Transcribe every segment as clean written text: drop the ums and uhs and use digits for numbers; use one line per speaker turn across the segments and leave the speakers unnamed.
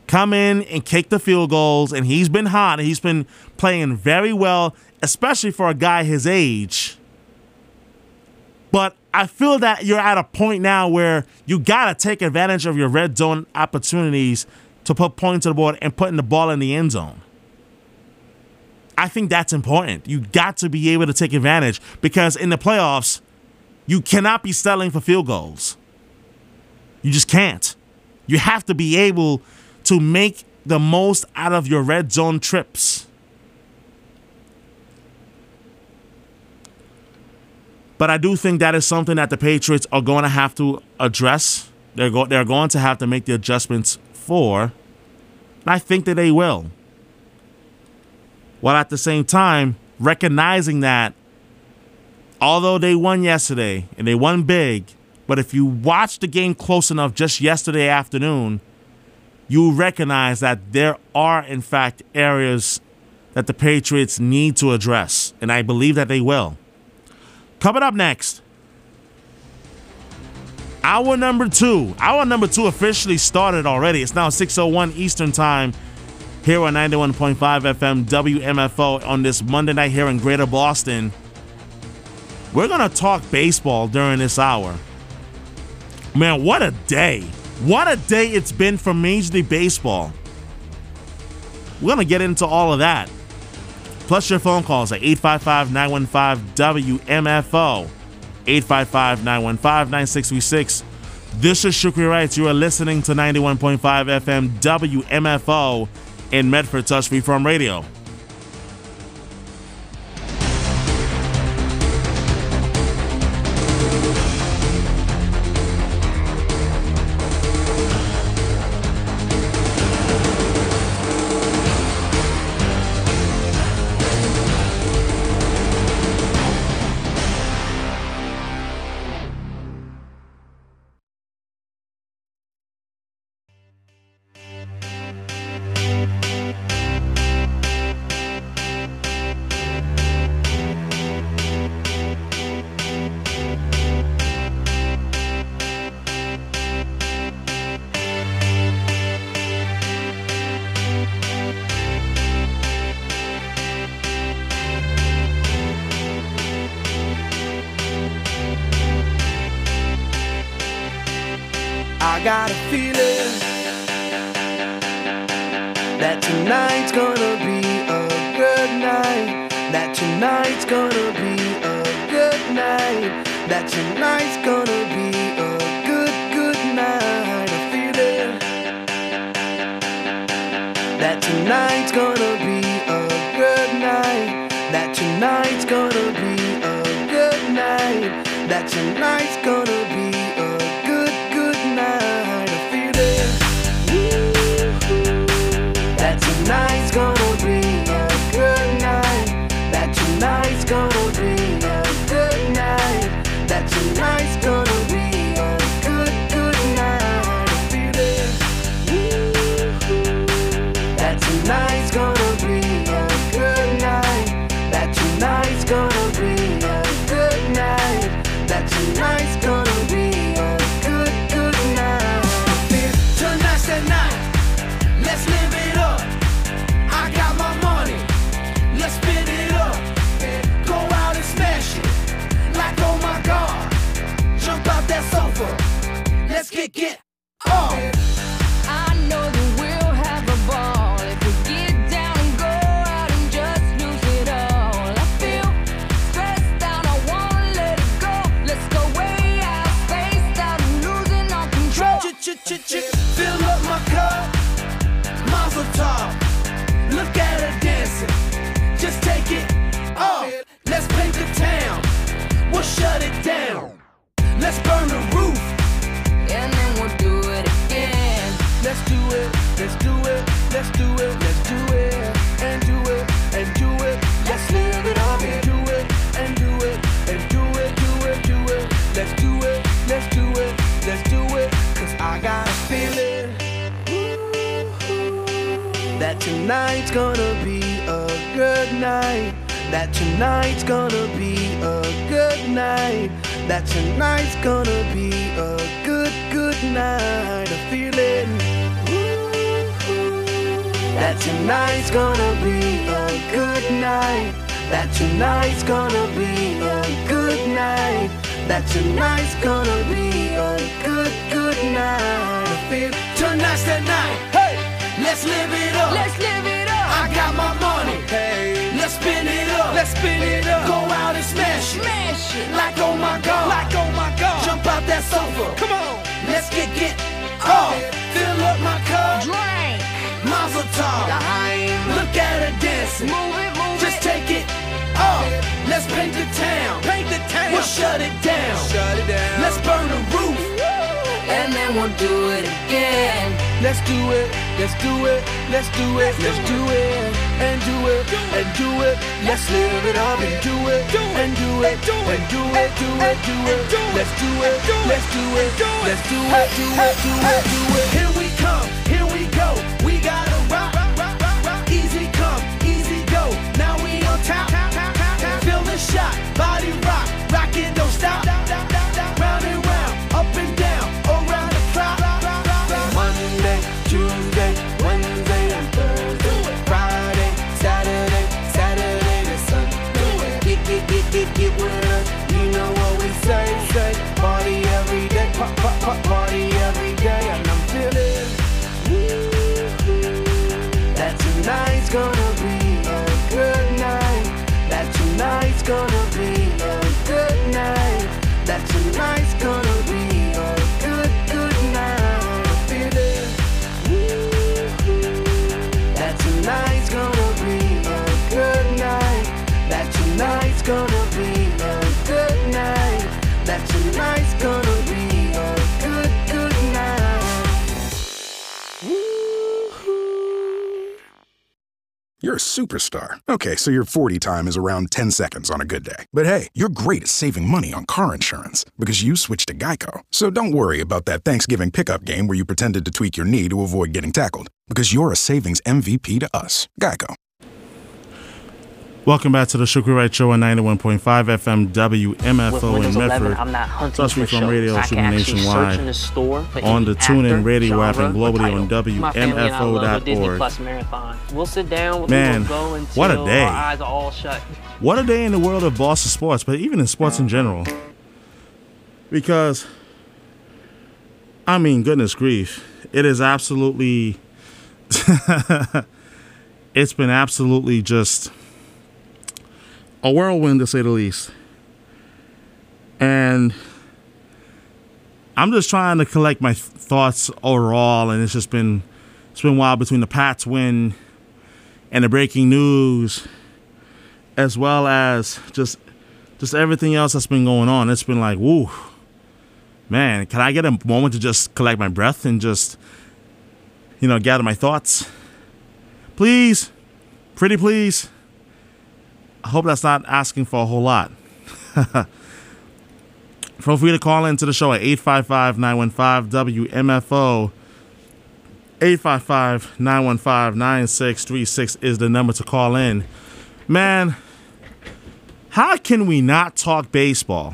come in and kick the field goals, and he's been hot. He's been playing very well, especially for a guy his age. But I feel that you're at a point now where you got to take advantage of your red zone opportunities to put points on the board and putting the ball in the end zone. I think that's important. You got to be able to take advantage because in the playoffs, you cannot be settling for field goals. You just can't. You have to be able to make the most out of your red zone trips. But I do think that is something that the Patriots are going to have to address. They're going to have to make the adjustments for. And I think that they will. While at the same time, recognizing that although they won yesterday and they won big, but if you watch the game close enough just yesterday afternoon, you recognize that there are, in fact, areas that the Patriots need to address. And I believe that they will. Coming up next, hour number two. Hour number two officially started already. It's now 6:01 Eastern Time here on 91.5 FM WMFO on this Monday night here in Greater Boston. We're going to talk baseball during this hour. Man, what a day. What a day it's been for Major League Baseball. We're going to get into all of that. Plus your phone calls at 855-915-WMFO, 855-915-9636. This is Shukri Wrights. You are listening to 91.5 FM WMFO in Medford, Touch Freeform Radio.
I got a feeling that tonight's gonna be a good night. That tonight's gonna be a good night. That tonight's gonna be a good night. A feeling that tonight's gonna be a good night. That tonight's gonna be a good night. That tonight's gonna be a good night. A feeling that tonight's gonna be a good night. That tonight's gonna be a good night. That tonight's gonna be a good night. A feeling that tonight's gonna be a good night. That tonight's gonna be a good night. That tonight's gonna be a good night. Tonight's the night. Let's live it up. I got my money. Let's spin it up. Go out and smash it. Like, oh my God. Jump out that sofa. Let's kick it off.
I know that we'll have a ball if we get down and go out and just lose it all. I feel stressed out, I wanna let it go. Let's go way out, spaced out, and losing all control.
Fill up my cup. Mazel tov. Look at her dancing. Just take it off. Let's paint the town. We'll shut it down. Let's burn the roof.
And then we'll do it again.
Let's do it. Let's do it. Let's do it. Let's do it. And do it. And do it. Let's live it up. And do it. And do it. And do it. Do it. Do it. Let's do it. Let's do it. Let's do it. 'Cause I got a feeling that tonight's gonna be a good night. That tonight's gonna be a good night. That tonight's gonna be a good night. A feeling That tonight's gonna be a good night. That tonight's gonna be a good night. That tonight's gonna be a good night. Tonight's the night. Hey, let's live it up.
Let's live it up.
I got my money. Hey, let's spin it up. Let's spin it up. Go out and smash it.
Smash it.
Like oh my god.
Like, oh my God.
Jump out that sofa.
Come on.
Let's get off. Fill up my cup.
Drink.
Mazel tov. Look at her dancing.
Move it, move
Just
it.
take it off. Let's paint the town.
Paint the town.
We'll shut it down.
Shut it down.
Let's burn the roof.
And then we'll do it again.
Let's do it. Let's do it. Let's do it. Let's do it. And do it. And do it. Let's live it up and do it. And do it. And do it. Do it. Do it. Let's do it. Let's do it. Let's do it. Do it. Do it. Do it. Here we come. Here we go. We gotta rock. Easy come. Easy go. Now we on top. Feel the shot. Body rock. Rock it. Don't stop. Round and round. Up and down. Around the clock. Monday, Tuesday, Wednesday, and Thursday. Friday, Saturday, Saturday to Sunday. Get with us. You know what we say. Party every day. Party every day. And I'm feeling that tonight's gonna be a good night. That tonight's gonna be a good night. That tonight's gonna be a good night. I'm feeling that tonight's gonna be a good night. That tonight's gonna be a good night. That tonight's gonna be a good night.
You're a superstar. Okay, so your 40 time is around 10 seconds on a good day. But hey, you're great at saving money on car insurance because you switched to Geico. So don't worry about that Thanksgiving pickup game where you pretended to tweak your knee to avoid getting tackled because you're a savings MVP to us. Geico.
Welcome back to the Shukri Wright Show on 91.5 FM WMFO
With
in
Windows 11,
Medford.
I'm not hunting
Trust me
for
from
shows.
radio
I
streaming
can actually
nationwide,
search in the store for
on
any
the TuneIn
actor,
radio app, and
genre,
globally
or
on
title. My family and I love a Disney
WMFO.org.
Plus marathon. We'll sit down. We'll
Man,
go until
what a day.
our eyes are all shut.
What a day in the world of Boston sports, but even in sports in general. Because, I mean, goodness grief, it is absolutely, it's been absolutely just a whirlwind to say the least. And I'm just trying to collect my thoughts overall, and it's been wild between the Pats win and the breaking news, as well as just everything else that's been going on. It's been like, woo, man, can I get a moment to just collect my breath and just, gather my thoughts? Please, pretty please. I hope that's not asking for a whole lot. Feel free to call into the show at 855-915-WMFO. 855-915-9636 is the number to call in. Man, how can we not talk baseball?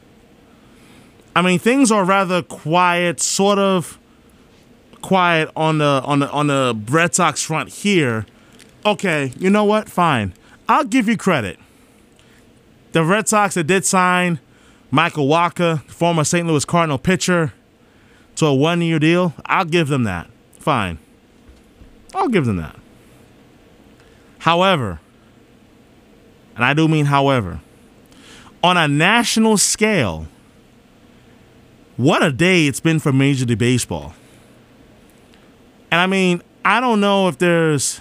I mean, things are rather quiet, sort of quiet on the Red Sox front here. Okay, you know what? Fine. I'll give you credit. The Red Sox that did sign Michael Wacha, former St. Louis Cardinal pitcher, to a 1-year deal, I'll give them that. Fine. I'll give them that. However, and I do mean however, on a national scale, what a day it's been for Major League Baseball. And I mean, I don't know if there's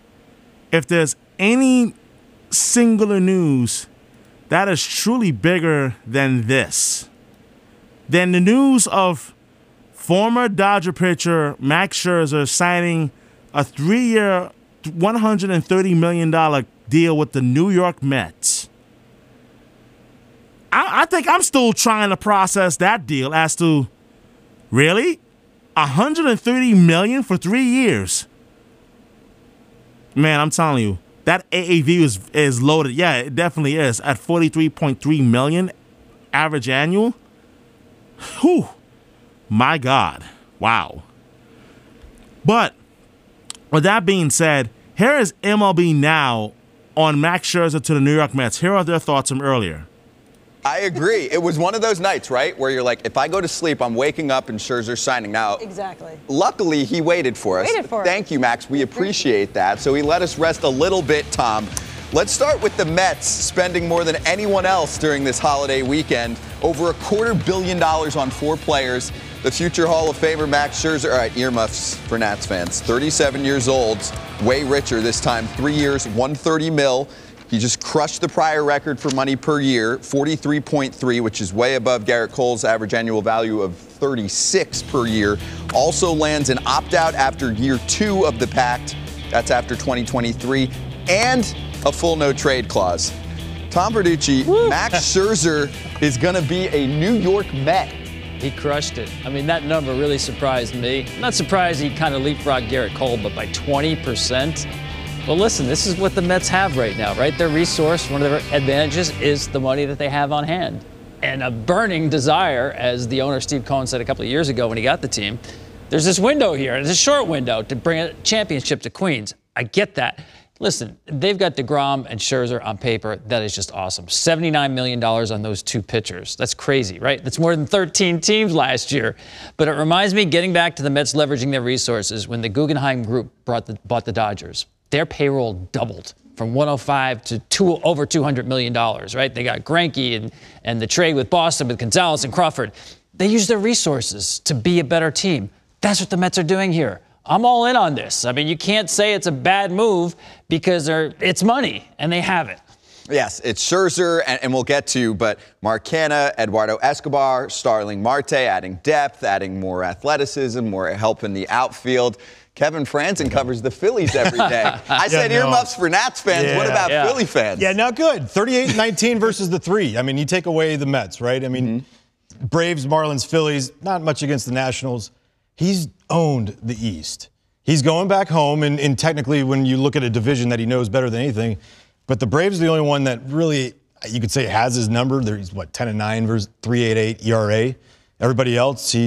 any singular news that is truly bigger than this. Than the news of former Dodger pitcher Max Scherzer signing a 3-year, $130 million deal with the New York Mets. I think I'm still trying to process that deal as to, really? $130 million for 3 years? Man, I'm telling you, that AAV is loaded. Yeah, it definitely is. At $43.3 million average annual. Whew. My God. Wow. But with that being said, Here is MLB Now on Max Scherzer to the New York Mets. Here are their thoughts from earlier.
I agree. It was one of those nights, right, where you're like, if I go to sleep, I'm waking up and Scherzer's signing. Now,
exactly.
Luckily, he waited for us. Thank you, Max. We appreciate that. So he let us rest a little bit, Tom. Let's start with the Mets spending more than anyone else during this holiday weekend, over $250 million on 4 players. The future Hall of Famer Max Scherzer, all right, earmuffs for Nats fans, 37 years old, way richer this time, 3 years, $130 million. He just crushed the prior record for money per year, 43.3, which is way above Garrett Cole's average annual value of 36 per year. Also lands an opt-out after year 2 of the pact. That's after 2023, and a full no-trade clause. Tom Verducci, Max Scherzer is going to be a New York Met.
He crushed it. I mean, that number really surprised me. I'm not surprised he kind of leapfrogged Garrett Cole, but by 20%. Well, listen, this is what the Mets have right now, right? Their resource, one of their advantages is the money that they have on hand. And a burning desire, as the owner Steve Cohen said a couple of years ago when he got the team, there's this window here, and it's a short window to bring a championship to Queens. I get that. Listen, they've got DeGrom and Scherzer on paper. That is just awesome. $79 million on those 2 pitchers. That's crazy, right? That's more than 13 teams last year. But it reminds me, getting back to the Mets leveraging their resources, when the Guggenheim Group bought the Dodgers, their payroll doubled from 105 to over $200 million, right? They got Greinke and the trade with Boston with Gonzalez and Crawford. They use their resources to be a better team. That's what the Mets are doing here. I'm all in on this. I mean, you can't say it's a bad move because it's money, and they have it.
Yes, it's Scherzer, and we'll get to, but Mark Canha, Eduardo Escobar, Starling Marte, adding depth, adding more athleticism, more help in the outfield. Kevin Franzen covers the Phillies every day. I said earmuffs for Nats fans.
Yeah.
What about Philly fans?
Yeah, not good. 38-19 versus the 3. I mean, you take away the Mets, right? I mean, Braves, Marlins, Phillies, not much against the Nationals. He's owned the East. He's going back home, and technically when you look at a division that he knows better than anything, but the Braves are the only one that really, you could say, has his number. He's, 10-9 versus 3.88 ERA. Everybody else, he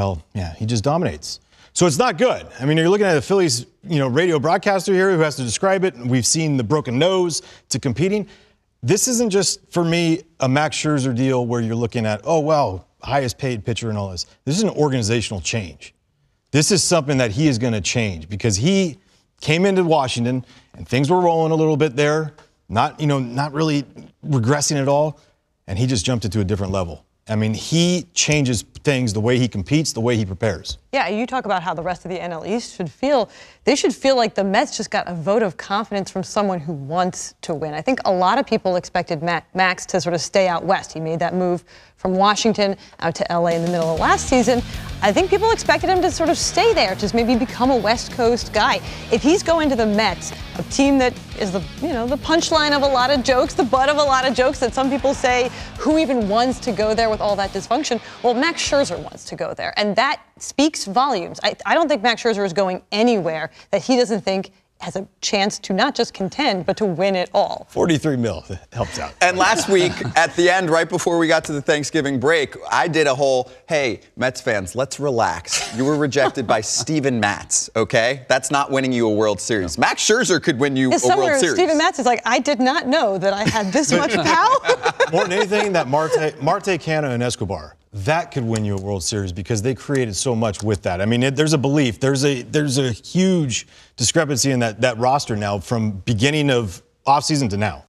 just dominates. So it's not good. I mean, you're looking at a Phillies, radio broadcaster here who has to describe it. We've seen the broken nose to competing. This isn't just, for me, a Max Scherzer deal where you're looking at, highest paid pitcher and all this. This is an organizational change. This is something that he is going to change because he came into Washington and things were rolling a little bit there, not really regressing at all, and he just jumped it to a different level. I mean, he changes things, the way he competes, the way he prepares.
Yeah, you talk about how the rest of the NL East should feel. They should feel like the Mets just got a vote of confidence from someone who wants to win. I think a lot of people expected Max to sort of stay out west. He made that move from Washington out to LA in the middle of last season. I think people expected him to sort of stay there, just maybe become a West Coast guy. If he's going to the Mets, a team that is the punchline of a lot of jokes, the butt of a lot of jokes that some people say, who even wants to go there with all that dysfunction? Well, Max Scherzer wants to go there, and that speaks volumes. I don't think Max Scherzer is going anywhere that he doesn't think has a chance to not just contend, but to win it all.
$43 million helps out.
And last week, at the end, right before we got to the Thanksgiving break, I did a whole, hey, Mets fans, let's relax. You were rejected by Steven Matz, okay? That's not winning you a World Series. Max Scherzer could win you a World Series.
Steven Matz is like, I did not know that I had this much power.
More than anything, that Marte, Canha, and Escobar, that could win you a World Series because they created so much with that. I mean, there's a belief. There's a huge discrepancy in that roster now from beginning of offseason to now.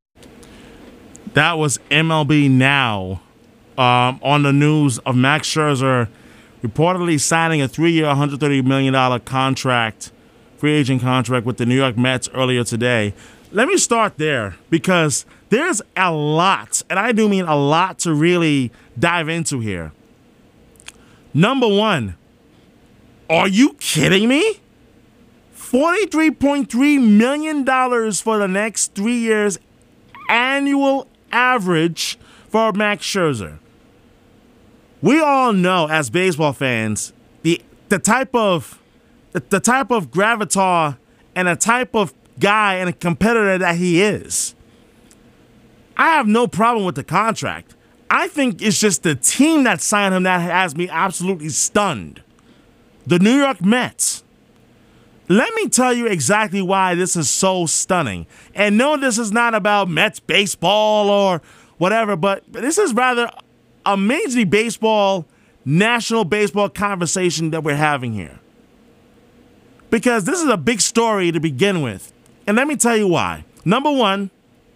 That was MLB Now on the news of Max Scherzer reportedly signing a 3-year, $130 million contract, free agent contract with the New York Mets earlier today. Let me start there because there's a lot, and I do mean a lot, to really dive into here. Number one, are you kidding me? $43.3 million for the next 3 years annual average for Max Scherzer. We all know as baseball fans the type of gravitar and the type of guy and a competitor that he is. I have no problem with the contract. I think it's just the team that signed him that has me absolutely stunned. The New York Mets. Let me tell you exactly why this is so stunning. And no, this is not about Mets baseball or whatever, but this is rather a Major League Baseball, National Baseball conversation that we're having here. Because this is a big story to begin with. And let me tell you why. Number one,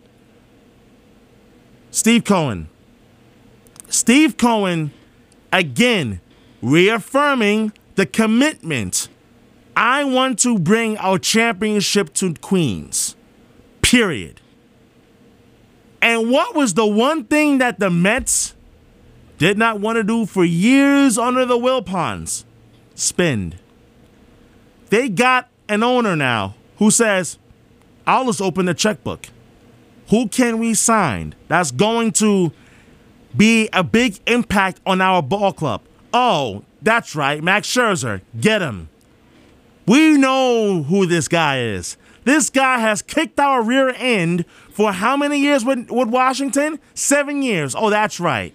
Steve Cohen. Steve Cohen, again, reaffirming the commitment. I want to bring our championship to Queens. Period. And what was the one thing that the Mets did not want to do for years under the Wilpons? Spend. They got an owner now who says, I'll just open the checkbook. Who can we sign that's going to be a big impact on our ball club? Oh, that's right, Max Scherzer. Get him. We know who this guy is. This guy has kicked our rear end for how many years with Washington? 7 years. Oh, that's right.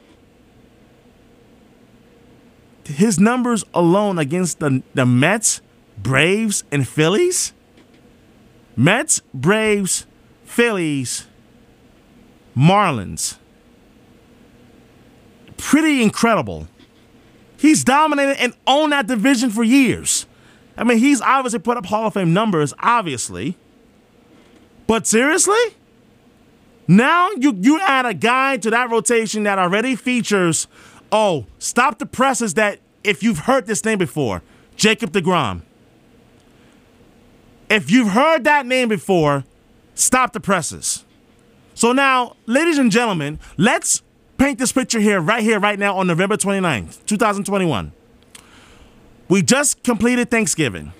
His numbers alone against the Mets, Braves, and Phillies? Mets, Braves, Phillies, Marlins. Pretty incredible. He's dominated and owned that division for years. I mean, he's obviously put up Hall of Fame numbers, obviously. But seriously? Now you add a guy to that rotation that already features, stop the presses that if you've heard this name before, Jacob deGrom. If you've heard that name before, stop the presses. So now, ladies and gentlemen, let's paint this picture right now on November 29th, 2021. We just completed Thanksgiving.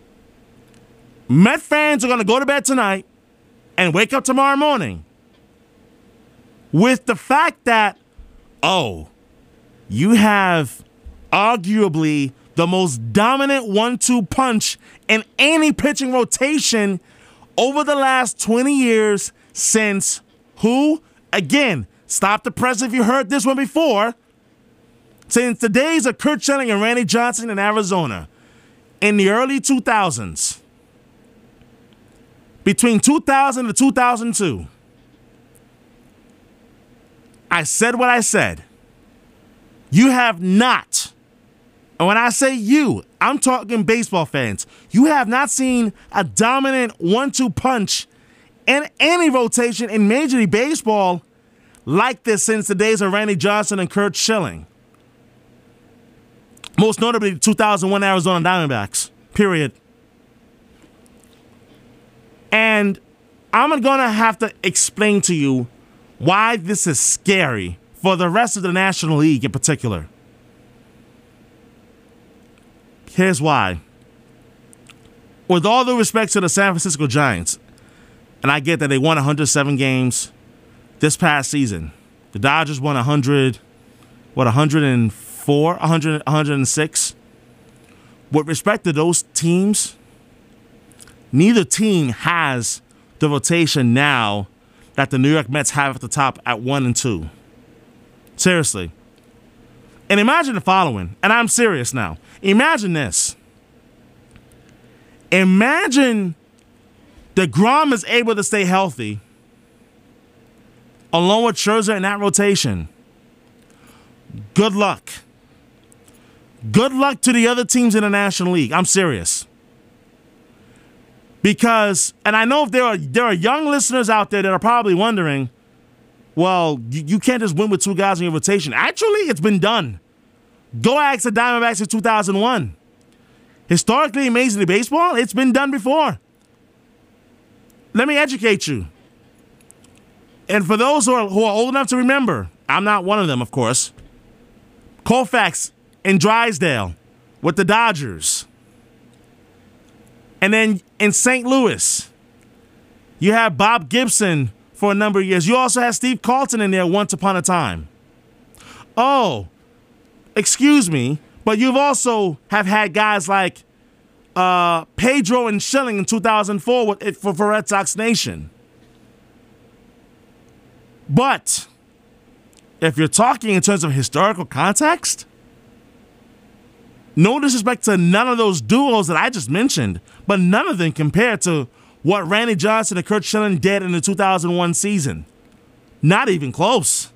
Met fans are going to go to bed tonight and wake up tomorrow morning with the fact that, you have arguably the most dominant 1-2 punch in any pitching rotation over the last 20 years since who? Again, stop the press if you heard this one before. Since the days of Curt Schilling and Randy Johnson in Arizona in the early 2000s. Between 2000 and 2002. I said what I said. You have not, and when I say you, I'm talking baseball fans, you have not seen a dominant 1-2 punch in any rotation in Major League Baseball like this since the days of Randy Johnson and Curt Schilling. Most notably, the 2001 Arizona Diamondbacks, period. And I'm going to have to explain to you why this is scary for the rest of the National League in particular. Here's why. With all due respect to the San Francisco Giants, and I get that they won 107 games this past season. The Dodgers won 106. With respect to those teams, neither team has the rotation now that the New York Mets have at the top at 1 and 2. Seriously. And imagine the following, and I'm serious now. Imagine this. Imagine deGrom is able to stay healthy along with Scherzer in that rotation. Good luck. Good luck to the other teams in the National League. I'm serious. Because, and I know if there are young listeners out there that are probably wondering, well, you can't just win with two guys in your rotation. Actually, it's been done. Go ask the Diamondbacks in 2001. Historically, in Major League Baseball, it's been done before. Let me educate you. And for those who are old enough to remember, I'm not one of them, of course. Koufax and Drysdale with the Dodgers. And then in St. Louis, you have Bob Gibson for a number of years. You also had Steve Carlton in there once upon a time. Oh, excuse me, but you've also have had guys like Pedro and Schilling in 2004 for Red Sox Nation. But if you're talking in terms of historical context, No disrespect to none of those duos that I just mentioned, but none of them compared to what Randy Johnson and Curt Schilling did in the 2001 season. Not even close.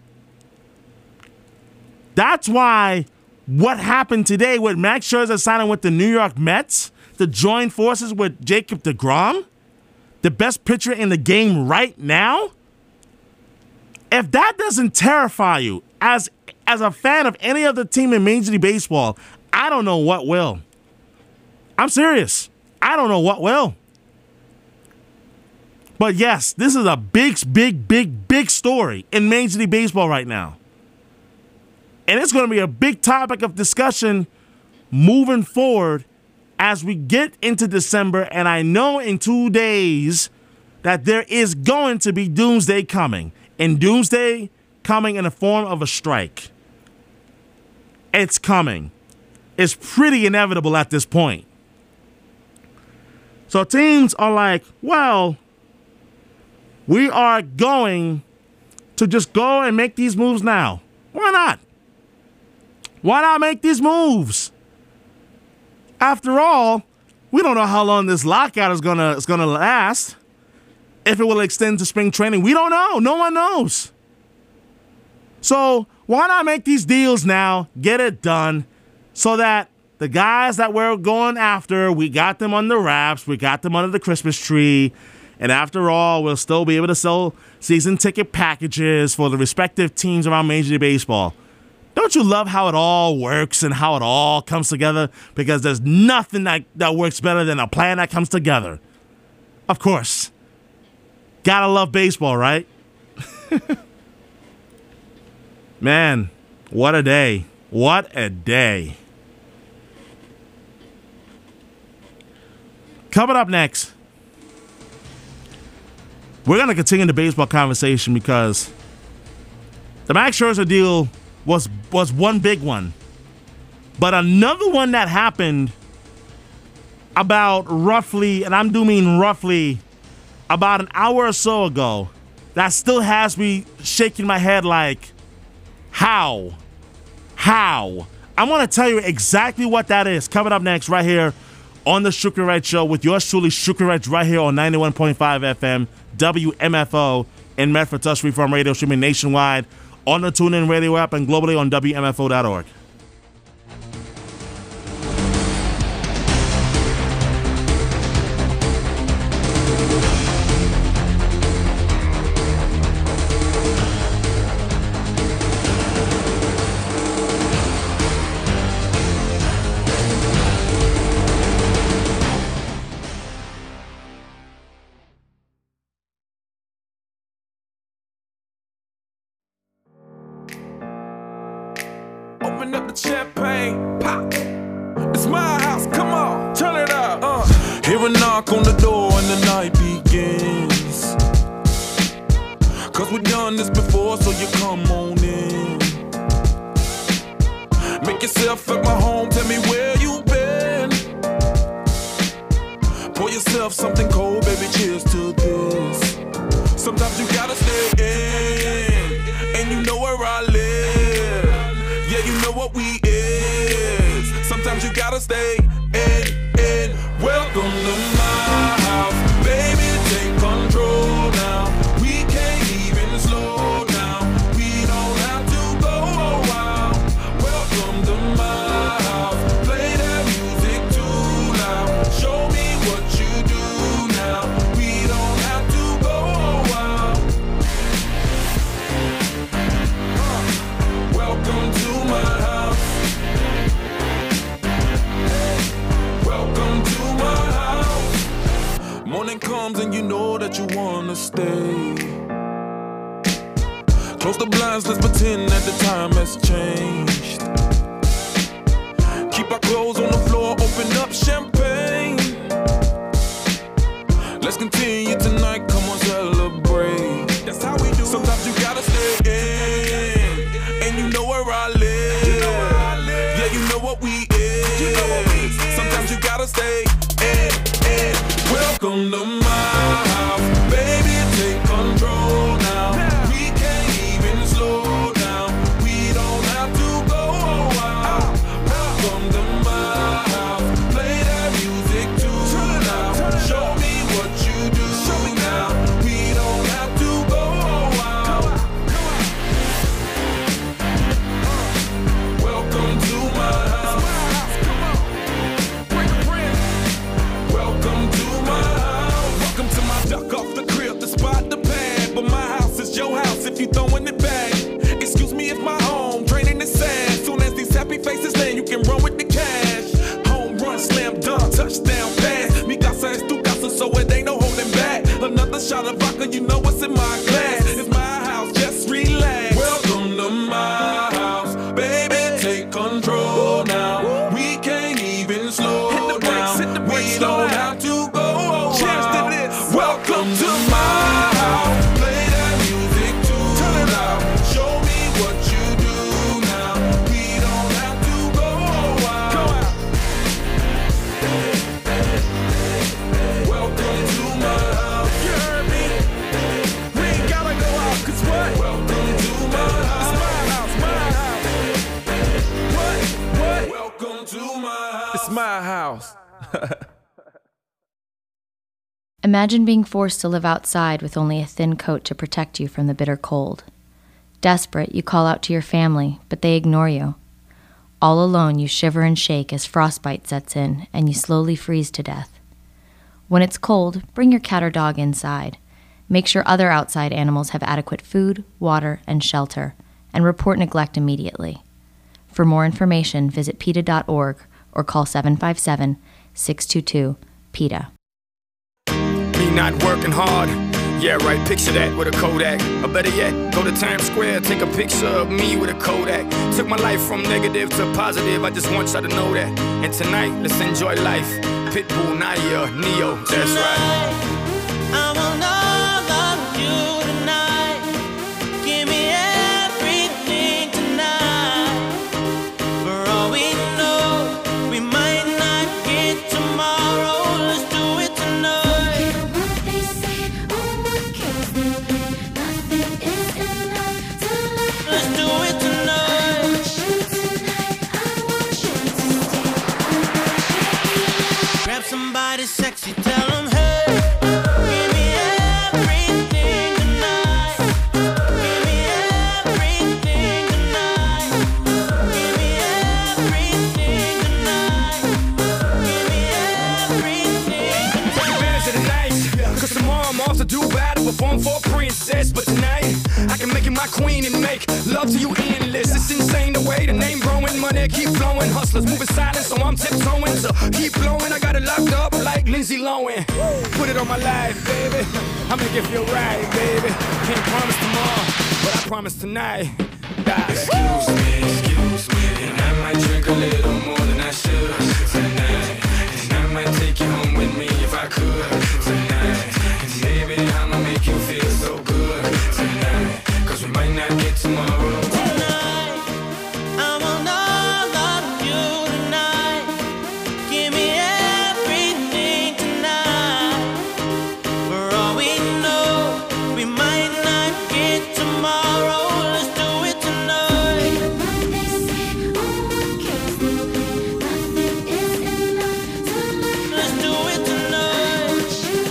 That's why what happened today with Max Scherzer signing with the New York Mets to join forces with Jacob deGrom, the best pitcher in the game right now, if that doesn't terrify you as a fan of any other team in Major League Baseball, I don't know what will. I'm serious. I don't know what will. But yes, this is a big story in Major League Baseball right now. And it's going to be a big topic of discussion moving forward as we get into December. And I know in 2 days that there is going to be doomsday coming. And doomsday coming in the form of a strike. It's coming. It's pretty inevitable at this point. So teams are like, well, we are going to just go and make these moves now. Why not? Why not make these moves? After all, we don't know how long this lockout is gonna last. If it will extend to spring training, we don't know. No one knows. So why not make these deals now, get it done, so that the guys that we're going after, we got them on the wraps, we got them under the Christmas tree, and after all, we'll still be able to sell season ticket packages for the respective teams around Major League Baseball. Don't you love how it all works and how it all comes together? Because there's nothing that works better than a plan that comes together. Of course. Gotta love baseball, right? Man, what a day. What a day. Coming up next, we're going to continue the baseball conversation because the Max Scherzer deal was one big one. But another one that happened about roughly, and I do mean roughly, about an hour or so ago, that still has me shaking my head like, how? I want to tell you exactly what that is. Coming up next right here on the Shukri Wright Show with yours truly, Shukri Wright, right here on 91.5 FM, WMFO in Medford, Touch Freeform Radio, streaming nationwide on the TuneIn Radio app and globally on WMFO.org.
Open up the champagne, pop. It's my house, come on, turn it up. Hear a knock on the door and the night begins. Cause we've done this before, so you come on in. Make yourself at my home, tell me where you been. Pour yourself something cold, baby, cheers to this. Sometimes you gotta stay in, and you know where I live. Yeah, you know what we is. Sometimes you gotta stay in. Welcome to my house, baby, take control now. We can't even slow down. We don't have to go a while. Welcome to my house, play that music too loud. Show me what you do now. We don't have to go a while. Welcome to my house. Welcome to my house. Morning comes and you know that you wanna stay. Close the blinds, let's pretend that the time has changed. Keep our clothes on the floor, open up champagne. Let's continue tonight, come on, celebrate. That's how we do. Sometimes you gotta stay in, and you know where I live. Yeah, you know what we is. Sometimes you gotta stay in. Welcome to my house, baby, take control now. We can't even slow down. We don't have to go a while. Welcome to my shot of vodka, you know what's in my glass. It's my house, just relax. Welcome to my house, baby, take control now. We can't even slow down. We don't have to go. Cheers to this. Welcome to my house. Play that music too loud. Show me what you do now. We don't have to go out. Welcome to my house. You heard me? We ain't gotta go out, 'cause what? Welcome to my house. It's my house. What? Welcome to my house. It's my house.
Imagine being forced to live outside with only a thin coat to protect you from the bitter cold. Desperate, you call out to your family, but they ignore you. All alone, you shiver and shake as frostbite sets in and you slowly freeze to death. When it's cold, bring your cat or dog inside. Make sure other outside animals have adequate food, water, and shelter, and report neglect immediately. For more information, visit PETA.org or call 757-622-PETA.
Me not working hard. Yeah, right, picture that with a Kodak. Or better yet, go to Times Square, take a picture of me with a Kodak. Took my life from negative to positive, I just want y'all to know that. And tonight, let's enjoy life. Pitbull, Nadia, Neo, that's right.
I want all of you tonight. Give me everything tonight. For all we know, we might not get tomorrow. Let's do it tonight. Let's do it tonight. Grab somebody sexy, tell them, hey, give me everything tonight. Give me everything tonight. Give me everything tonight. Give me everything
Take advantage of the night, 'cause tomorrow I'm off to Dubai to perform for a princess. But tonight, I can make you my queen and make love to you endless. It's insane the way the name growing, money keep flowing. Hustlers moving silent, so I'm tiptoeing. So keep blowing, I got it locked up like Lindsay Lohan. Put it on my life, baby. I'll make it feel right, baby. Can't promise tomorrow, but I promise tonight. Excuse me, and I might drink a little more than I should tonight. And I might take you home with me if I could tonight. And baby, I'ma make you feel so good tonight. 'Cause we might not get tomorrow.
tonight. I want all of you tonight. Give me everything tonight. For all we know, we might not get tomorrow. Let's do it tonight. Let's do it tonight.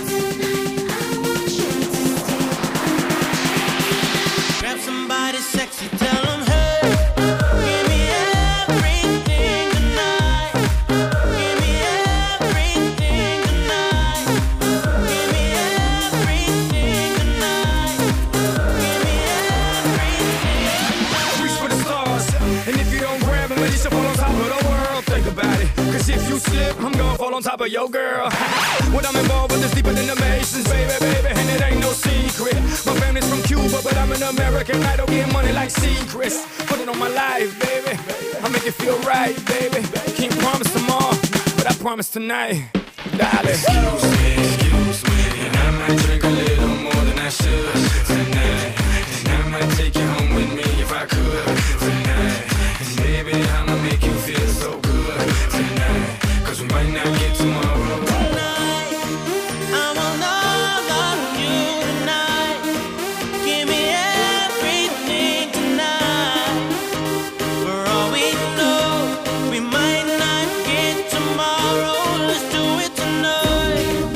Grab somebody sexy, tell them, hey, give me everything tonight. Give me everything tonight. Give me everything tonight. Give me everything.
Reach for the stars, and if you don't grab them, at least you'll fall on top of the world. Think about it, 'cause if you slip, I'm gonna fall on top of your girl. What I'm involved with is deeper than the Masons, baby, and it ain't no secret. My family's from Cuba, but I'm an American idol, getting money like secrets. Put it on my life, baby. I make it feel right, baby. Can't promise tomorrow, but I promise tonight, darling. Excuse me, and I might drink a little more than I should tonight. And I might take you home with me if I could tonight. And baby, I'ma make you feel so good tonight. 'Cause we might not get tomorrow.
Tonight, I want all of you tonight. Give me everything tonight. For all we know, we might not get tomorrow. Let's do it tonight.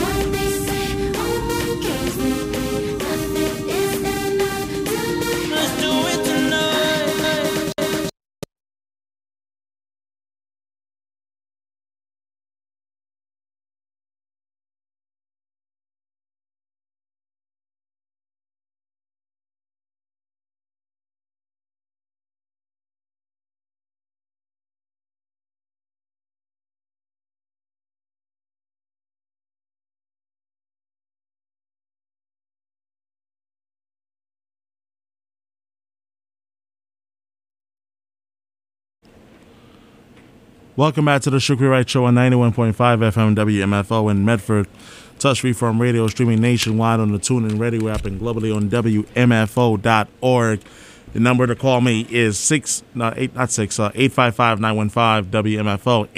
Welcome back to the Shukri Wright Show on 91.5 FM WMFO in Medford. Touch Freeform Radio, streaming nationwide on the TuneIn Radio app and globally on WMFO.org. The number to call me is 855-915-WMFO.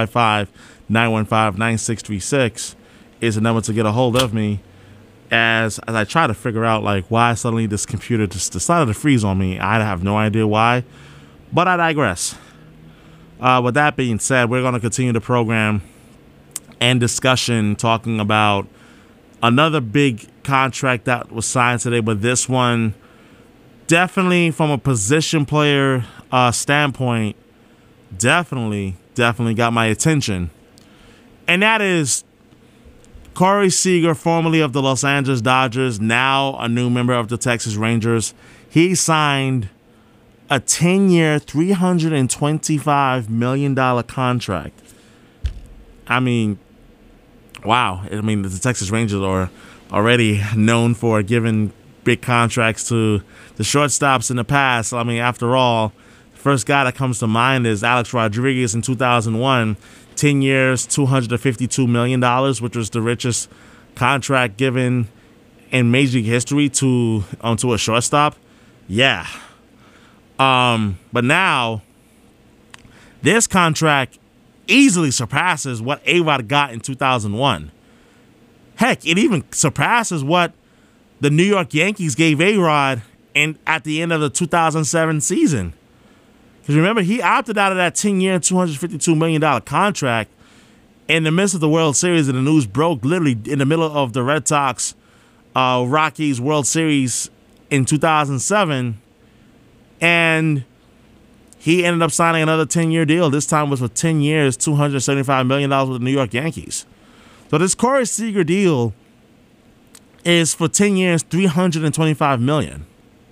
855-915-9636 is the number to get a hold of me as I try to figure out like why suddenly this computer just decided to freeze on me. I have no idea why, but I digress. With that being said, we're going to continue the program and discussion talking about another big contract that was signed today, but this one definitely from a position player standpoint, definitely got my attention. And that is Corey Seager, formerly of the Los Angeles Dodgers, now a new member of the Texas Rangers. He signed a 10-year, $325 million contract. I mean, wow. I mean, the Texas Rangers are already known for giving big contracts to the shortstops in the past. I mean, after all, the first guy that comes to mind is Alex Rodriguez in 2001. 10 years, $252 million, which was the richest contract given in Major League history to a shortstop. Yeah. But now, this contract easily surpasses what A-Rod got in 2001. Heck, it even surpasses what the New York Yankees gave A-Rod at the end of the 2007 season. Because remember, he opted out of that 10-year, $252 million contract in the midst of the World Series, and the news broke literally in the middle of the Red Sox Rockies World Series in 2007. And he ended up signing another 10-year deal. This time was for 10 years, $275 million with the New York Yankees. So this Corey Seager deal is for 10 years, $325 million.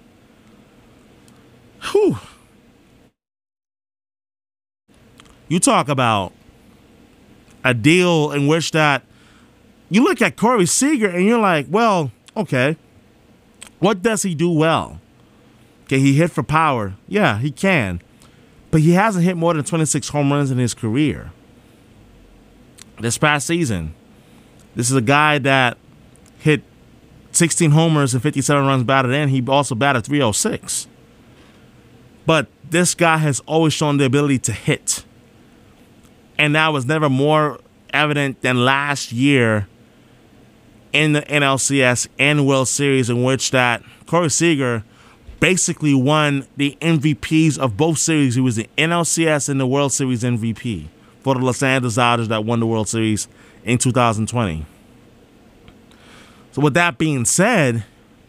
Whew. You talk about a deal in which that you look at Corey Seager and you're like, well, okay, what does he do well? Okay, he hit for power. Yeah, he can. But he hasn't hit more than 26 home runs in his career. This past season, this is a guy that hit 16 homers and 57 runs batted in. He also batted .306. But this guy has always shown the ability to hit. And that was never more evident than last year in the NLCS and World Series, in which that Corey Seager basically won the MVPs of both series. He was the NLCS and the World Series MVP for the Los Angeles Dodgers that won the World Series in 2020. So with that being said,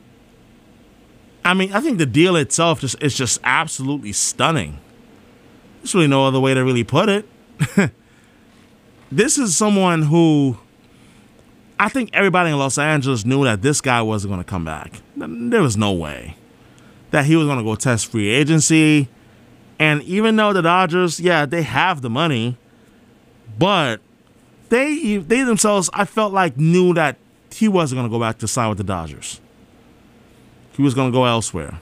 I mean, I think the deal itself is just absolutely stunning. There's really no other way to really put it. This is someone who I think everybody in Los Angeles knew that this guy wasn't going to come back. There was no way that he was going to go test free agency. And even though the Dodgers, yeah, they have the money, but they themselves, I felt like, knew that he wasn't going to go back to sign with the Dodgers. He was going to go elsewhere.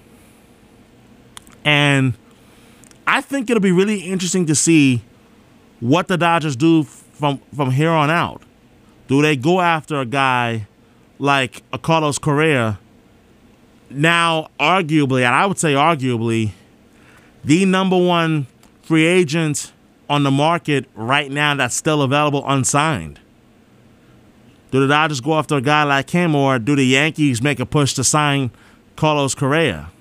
And I think it'll be really interesting to see what the Dodgers do from here on out. Do they go after a guy like a Carlos Correa, now arguably, and I would say arguably, the number one free agent on the market right now that's still available unsigned? Do the Dodgers go after a guy like him, or do the Yankees make a push to sign Carlos Correa?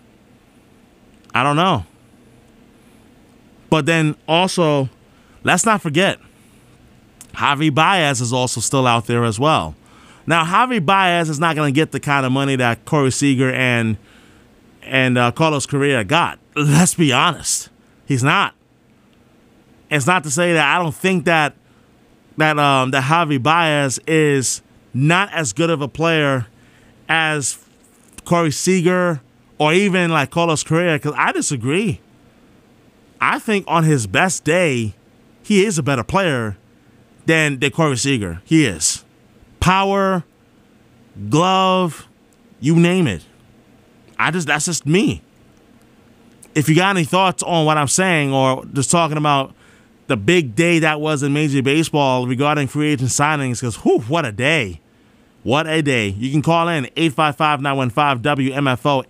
I don't know. But then also, let's not forget, Javi Baez is also still out there as well. Now, Javi Baez is not going to get the kind of money that Corey Seager and Carlos Correa got. Let's be honest. He's not. It's not to say that I don't think that Javi Baez is not as good of a player as Corey Seager or even like Carlos Correa, because I disagree. I think on his best day, he is a better player than Corey Seager. He is. Power, glove, you name it. That's just me. If you got any thoughts on what I'm saying, or just talking about the big day that was in Major League Baseball regarding free agent signings, because what a day. What a day. You can call in 855-915-WMFO.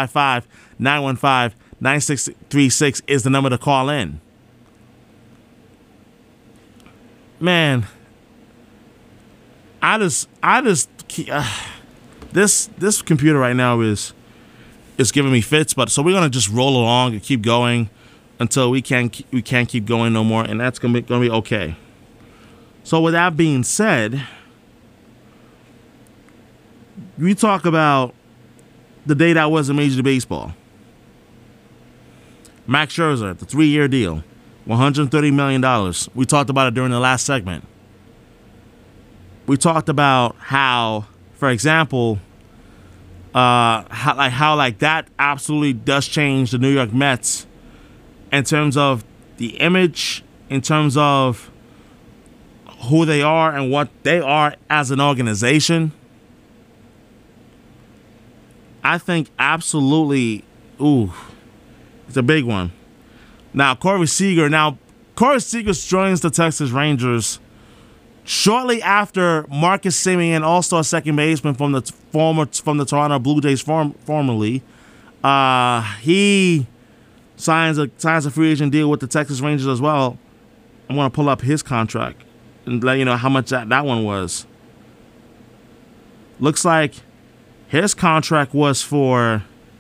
855-915-9636 is the number to call in. Man, this computer right now is giving me fits, but so we're gonna just roll along and keep going until we can't keep going no more, and that's gonna be okay. So with that being said, we talk about the day that was in Major League Baseball. Max Scherzer, the 3-year deal, $130 million. We talked about it during the last segment. We talked about how, for example, how that absolutely does change the New York Mets in terms of the image, in terms of who they are and what they are as an organization. I think absolutely, it's a big one. Now, Corey Seager joins the Texas Rangers shortly after Marcus Semien, all-star second baseman from the Toronto Blue Jays formerly. He signs a free agent deal with the Texas Rangers as well. I'm going to pull up his contract and let you know how much that one was. Looks like his contract was for,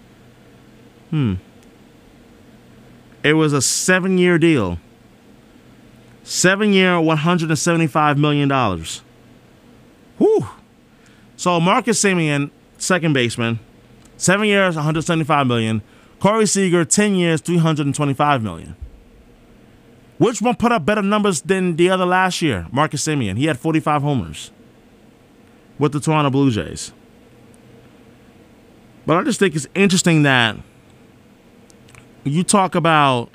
it was a 7-year deal. 7-year, $175 million. Whew. So Marcus Semien, second baseman, 7 years, $175 million. Corey Seager, 10 years, $325 million. Which one put up better numbers than the other last year? Marcus Semien. He had 45 homers with the Toronto Blue Jays. But I just think it's interesting that you talk about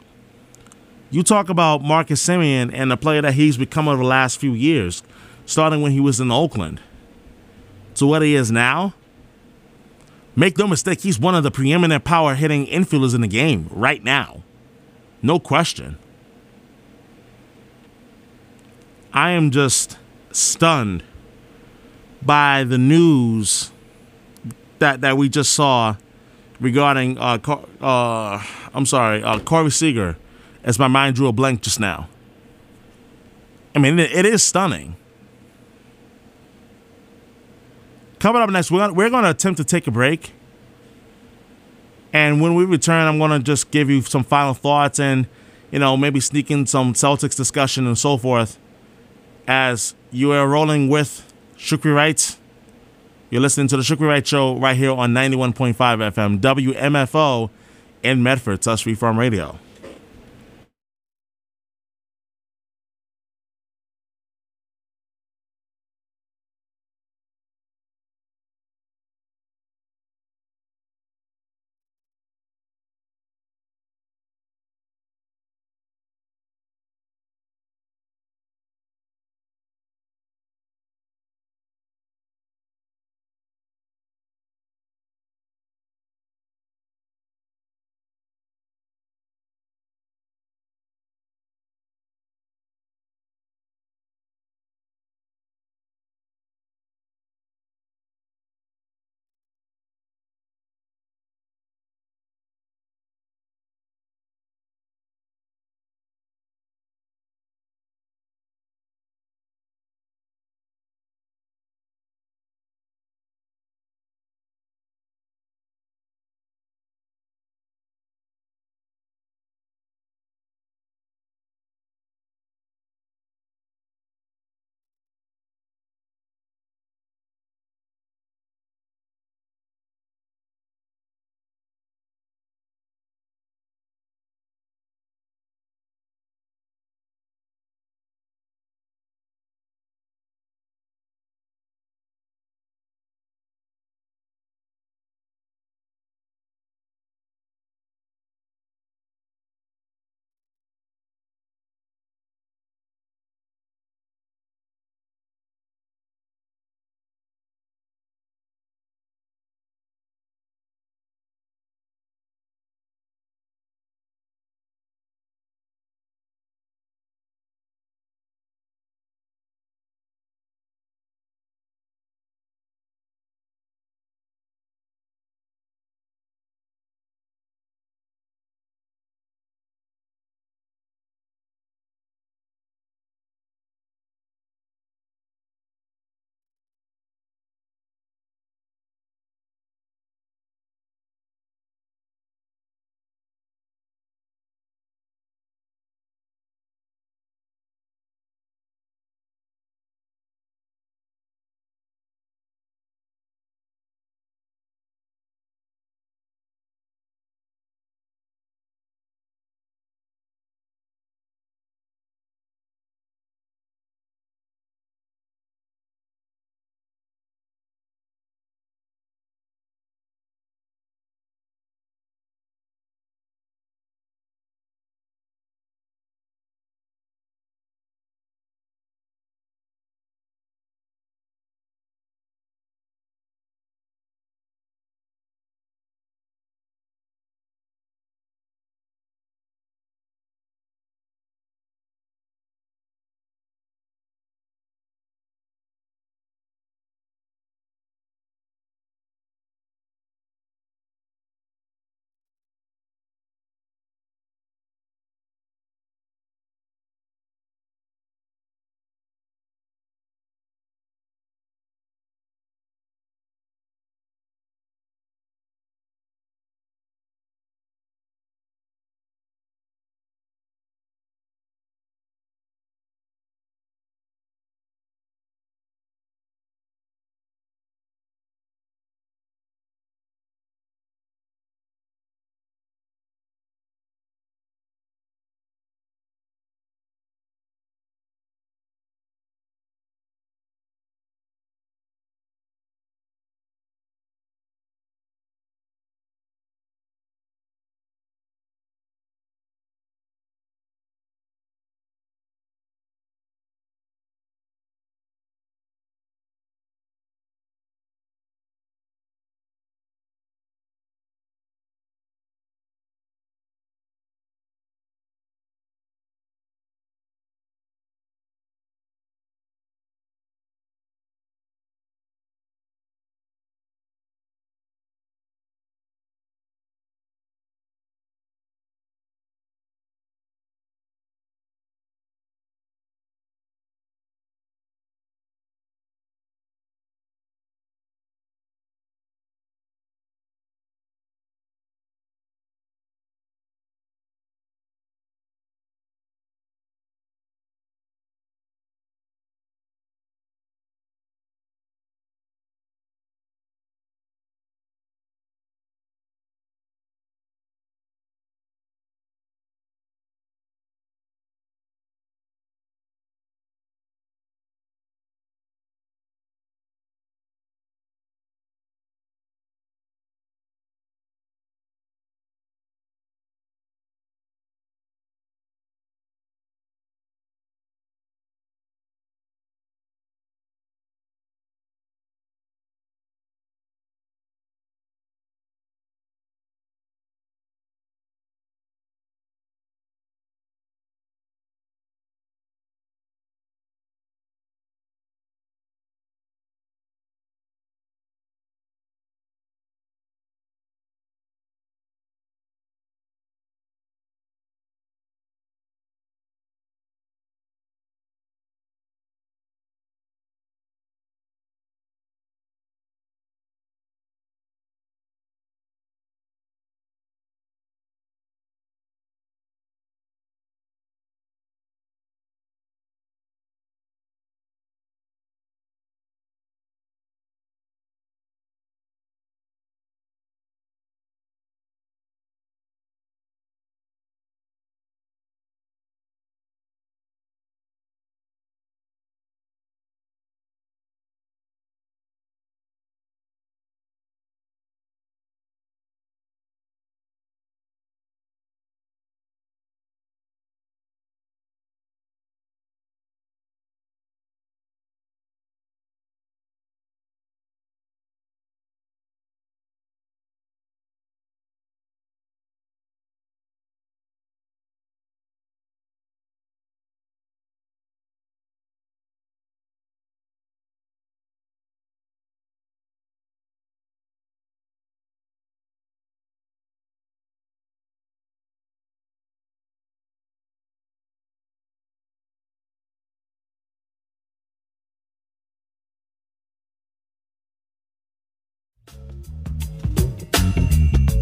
Marcus Semien and the player that he's become over the last few years, starting when he was in Oakland to what he is now. Make no mistake, he's one of the preeminent power-hitting infielders in the game right now. No question. I am just stunned by the news that we just saw regarding Corey Seager, as my mind drew a blank just now. I mean, it is stunning. Coming up next, we're going to attempt to take a break. And when we return, I'm going to just give you some final thoughts and, maybe sneak in some Celtics discussion and so forth as you are rolling with Shukri Wright. You're listening to the Shukri Wright Show right here on 91.5 FM, WMFO in Medford, Touch Free Farm Radio.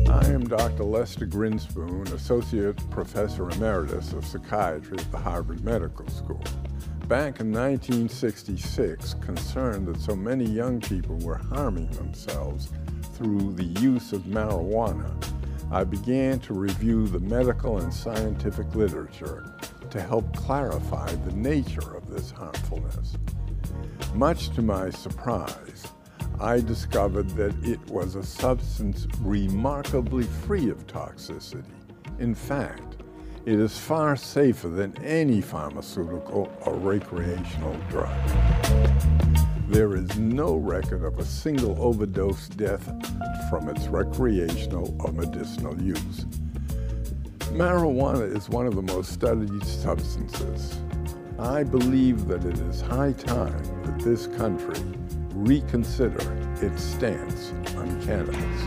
I am Dr. Lester Grinspoon, Associate Professor Emeritus of Psychiatry at the Harvard Medical School. Back in 1966, concerned that so many young people were harming themselves through the use of marijuana, I began to review the medical and scientific literature to help clarify the nature of this harmfulness. Much to my surprise, I discovered that it was a substance remarkably free of toxicity. In fact, it is far safer than any pharmaceutical or recreational drug. There is no record of a single overdose death from its recreational or medicinal use. Marijuana is one of the most studied substances. I believe that it is high time that this country reconsider its stance on cannabis.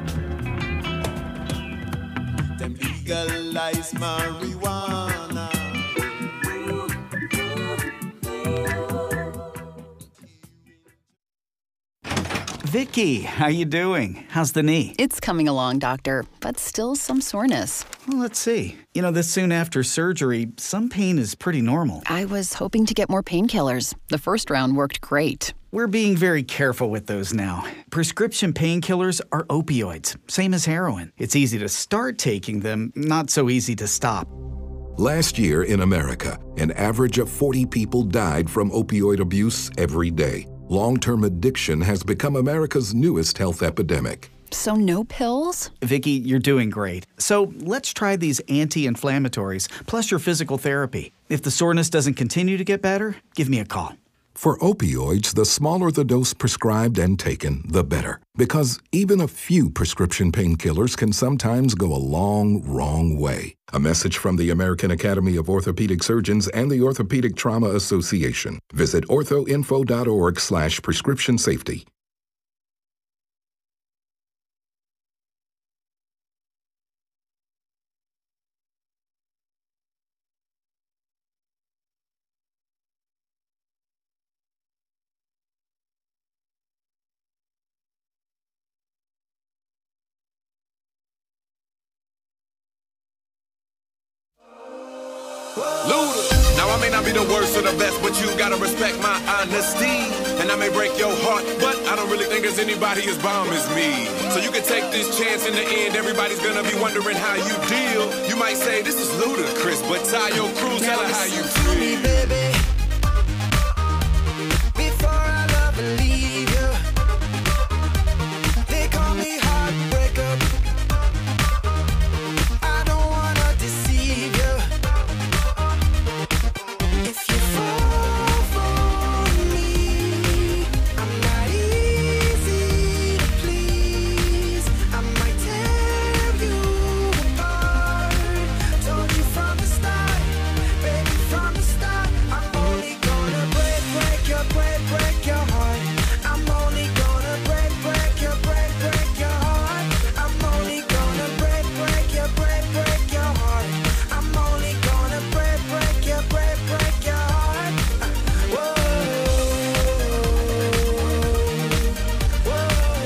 Them legalize marijuana.
Vicky, how you doing? How's the knee?
It's coming along, doctor, but still some soreness.
Well, let's see. You know, this soon after surgery, some pain is pretty normal.
I was hoping to get more painkillers. The first round worked great.
We're being very careful with those now. Prescription painkillers are opioids, same as heroin. It's easy to start taking them, not so easy to stop.
Last year in America, an average of 40 people died from opioid abuse every day. Long-term addiction has become America's newest health epidemic.
So no pills?
Vicky, you're doing great. So let's try these anti-inflammatories, plus your physical therapy. If the soreness doesn't continue to get better, give me a call.
For opioids, the smaller the dose prescribed and taken, the better. Because even a few prescription painkillers can sometimes go a long, wrong way. A message from the American Academy of Orthopedic Surgeons and the Orthopedic Trauma Association. Visit orthoinfo.org/prescription safety.
Luda. Now I may not be the worst or the best, but you gotta respect my honesty. And I may break your heart, but I don't really think there's anybody as bomb as me. So you can take this chance. In the end, everybody's gonna be wondering how you deal. You might say this is ludicrous, but Tayo Cruz, tell her how you feel.
Me, baby, before I love and leave you. They call me heartbreaker. I don't wanna deceive you. If you fall for me, I'm not easy to please. I might tear you apart. Told you from the start, baby, from the start. I'm only gonna break your heart. I'm only gonna break your heart. I'm only gonna break your heart. I'm only gonna break your heart. Whoa, whoa.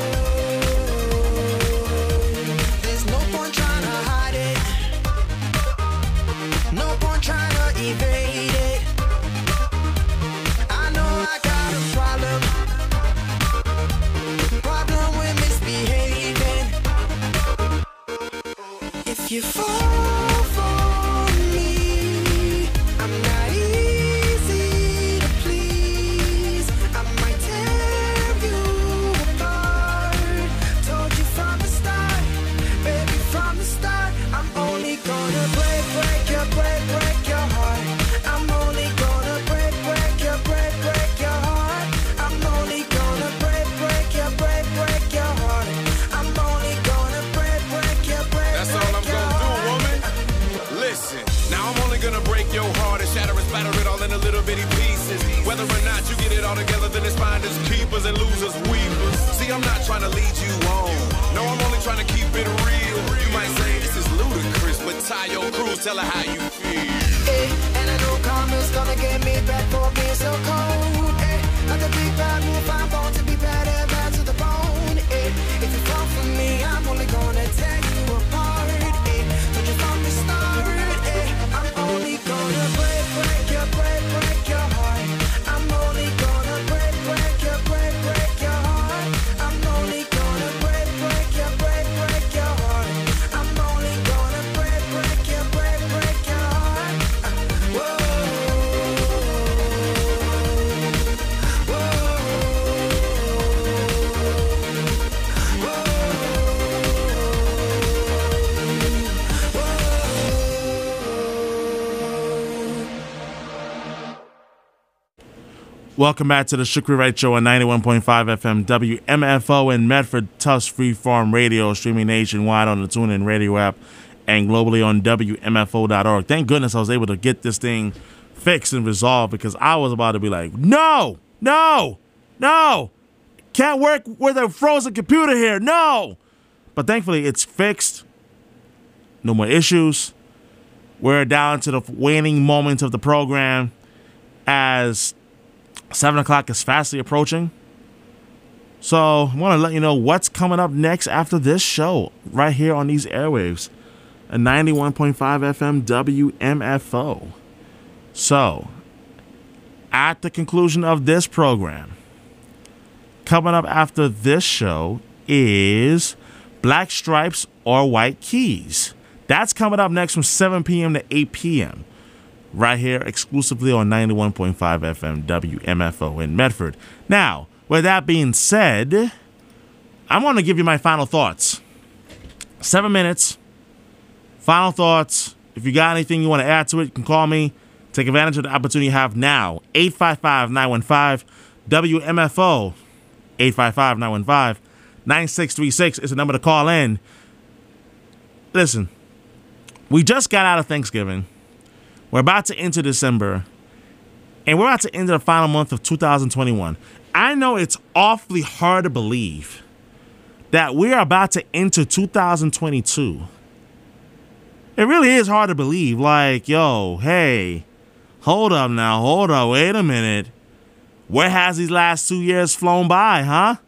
There's no point trying to hide it. No point trying to evade it. I know I got a problem with misbehaving. If you fall for me, I'm not easy to please. I might tear you apart. Told you from the start, baby, from the start. I'm only gonna break your heart. I'm only gonna break your heart. I'm only gonna break your heart. I'm only gonna break your
That's all I'm gonna do, woman. Listen, now I'm only gonna break your heart and shatter and splatter it all into little bitty pieces. Whether or not you get it all together, then it's finders, keepers, and losers, weepers. See, I'm not trying to lead you on. No, I'm only trying to keep it real. You might say this is ludicrous, but Tayo Cruz, tell her how you feel.
Hey, and I know karma's gonna get me back for being so cold. Hey, like a big bad wolf, I'm born to be bad and bad to the bone. Hey, if you fall for me, I'm only gonna take
Welcome back to the Shukri Wright Show on 91.5 FM WMFO in Medford, Tufts Freeform Radio, streaming nationwide on the TuneIn Radio app and globally on WMFO.org. Thank goodness I was able to get this thing fixed and resolved, because I was about to be like, no, can't work with a frozen computer here, no. But thankfully it's fixed. No more issues. We're down to the waning moments of the program as 7 o'clock is fastly approaching. So I want to let you know what's coming up next after this show right here on these airwaves at 91.5 FM WMFO. So at the conclusion of this program, coming up after this show is Black Stripes or White Keys. That's coming up next from 7 p.m. to 8 p.m. right here exclusively on 91.5 FM WMFO in Medford. Now, with that being said, I want to give you my final thoughts. 7 minutes. Final thoughts. If you got anything you want to add to it, you can call me. Take advantage of the opportunity you have now. 855-915-WMFO. 855-915-9636 is the number to call in. Listen, we just got out of Thanksgiving. We're about to enter December, and we're about to enter the final month of 2021. I know it's awfully hard to believe that we're about to enter 2022. It really is hard to believe. Like, yo, hey, hold up now, hold up, wait a minute. Where has these last 2 years flown by, huh?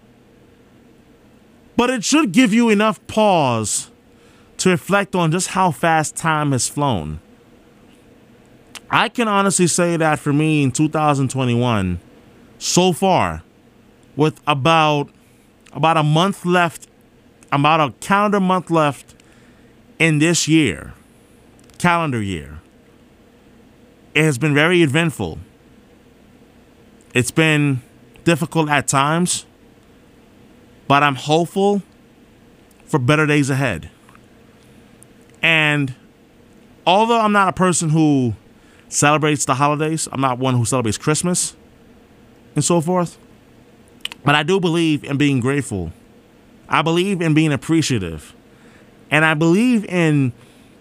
But it should give you enough pause to reflect on just how fast time has flown. I can honestly say that for me in 2021, so far, with about a month left, about a calendar month left in this year, calendar year, it has been very eventful. It's been difficult at times, but I'm hopeful for better days ahead. And although I'm not a person who celebrates the holidays, I'm not one who celebrates Christmas and so forth, but I do believe in being grateful. I believe in being appreciative. And I believe in,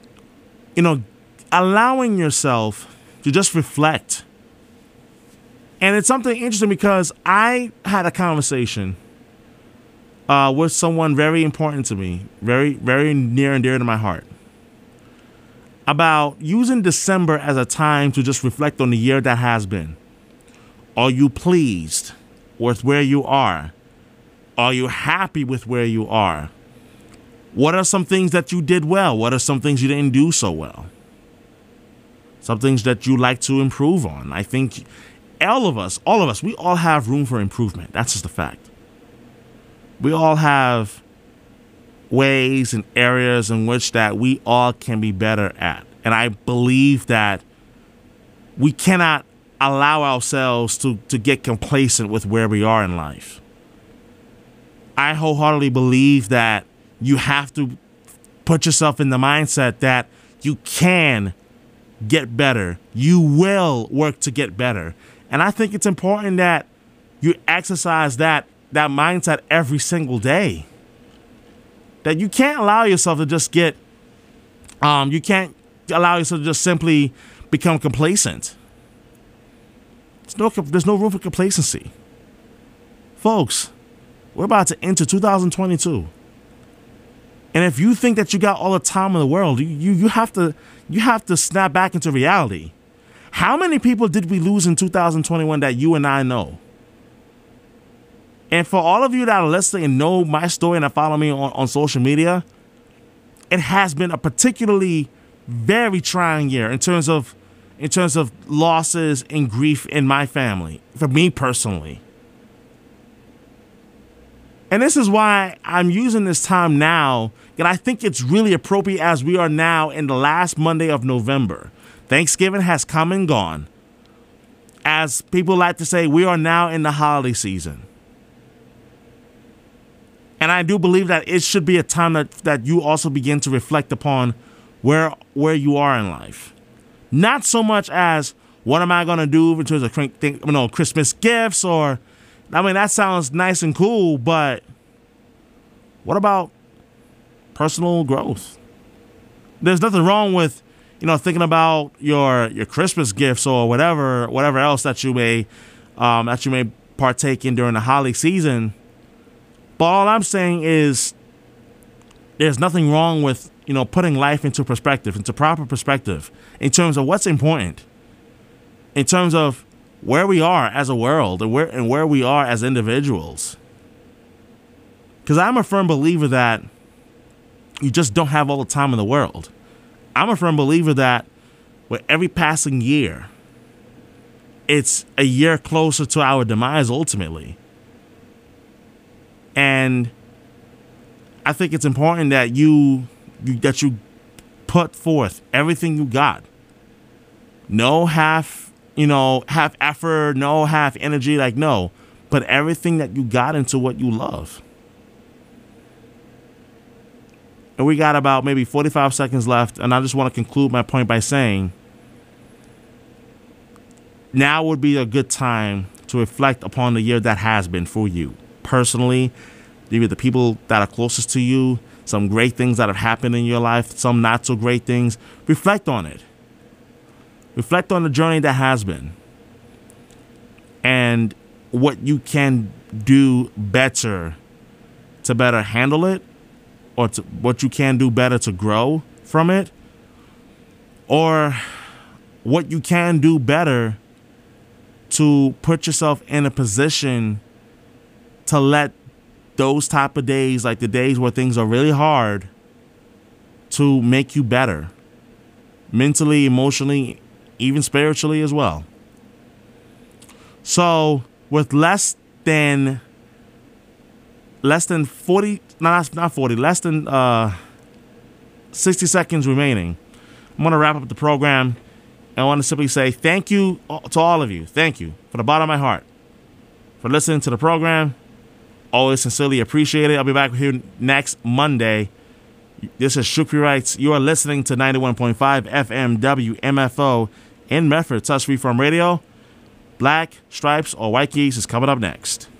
allowing yourself to just reflect. And it's something interesting because I had a conversation with someone very important to me, very, very near and dear to my heart, about using December as a time to just reflect on the year that has been. Are you pleased with where you are? Are you happy with where you are? What are some things that you did well? What are some things you didn't do so well? Some things that you like to improve on. I think all of us, we all have room for improvement. That's just a fact. We all have ways and areas in which that we all can be better at. And I believe that we cannot allow ourselves to get complacent with where we are in life. I wholeheartedly believe that you have to put yourself in the mindset that you can get better. You will work to get better. And I think it's important that you exercise that mindset every single day. That you can't allow yourself to just you can't allow yourself to just simply become complacent. There's no room for complacency. Folks, we're about to enter 2022. And if you think that you got all the time in the world, you have to snap back into reality. How many people did we lose in 2021 that you and I know? And for all of you that are listening and know my story and that follow me on social media, it has been a particularly very trying year in terms of losses and grief in my family, for me personally. And this is why I'm using this time now, and I think it's really appropriate as we are now in the last Monday of November. Thanksgiving has come and gone. As people like to say, we are now in the holiday season. And I do believe that it should be a time that you also begin to reflect upon where you are in life. Not so much as what am I going to do in terms of Christmas gifts? Or, I mean, that sounds nice and cool, but what about personal growth? There's nothing wrong with, thinking about your Christmas gifts or whatever else that you may partake in during the holiday season. But all I'm saying is there's nothing wrong with, putting life into perspective, into proper perspective, in terms of what's important, in terms of where we are as a world and where we are as individuals. Because I'm a firm believer that you just don't have all the time in the world. I'm a firm believer that with every passing year, it's a year closer to our demise ultimately. And I think it's important that you put forth everything you got. No half effort, no half energy, no. Put everything that you got into what you love. And we got about maybe 45 seconds left, and I just want to conclude my point by saying now would be a good time to reflect upon the year that has been for you. Personally, maybe the people that are closest to you, some great things that have happened in your life, some not so great things. Reflect on it. Reflect on the journey that has been and what you can do better to better handle it, or to what you can do better to grow from it, or what you can do better to put yourself in a position to let those type of days, like the days where things are really hard, to make you better mentally, emotionally, even spiritually as well. So with less than 60 seconds remaining, I'm going to wrap up the program. And I want to simply say thank you to all of you. Thank you from the bottom of my heart for listening to the program. Always sincerely appreciate it. I'll be back here next Monday. This is Shukri Wrights. You are listening to 91.5 FM WMFO in Medford, Touch Free from Radio. Black Stripes or White Keys is coming up next.